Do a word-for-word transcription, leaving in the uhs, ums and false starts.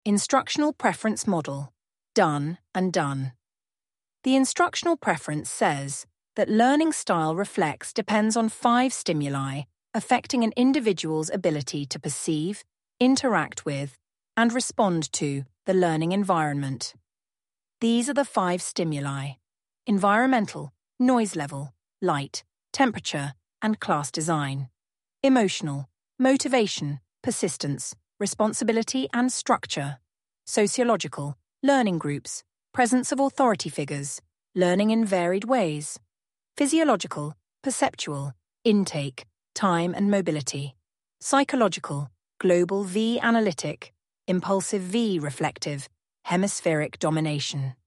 Instructional Preference Model, done and done. The instructional preference says that learning style reflects depends on five stimuli affecting an individual's ability to perceive, interact with, and respond to the learning environment. These are the five stimuli: environmental, noise level, light, temperature, and class design; emotional, motivation, persistence, responsibility and structure; sociological, learning groups, presence of authority figures, learning in varied ways; physiological, perceptual, intake, time and mobility; psychological, global V analytic, impulsive V reflective, hemispheric domination.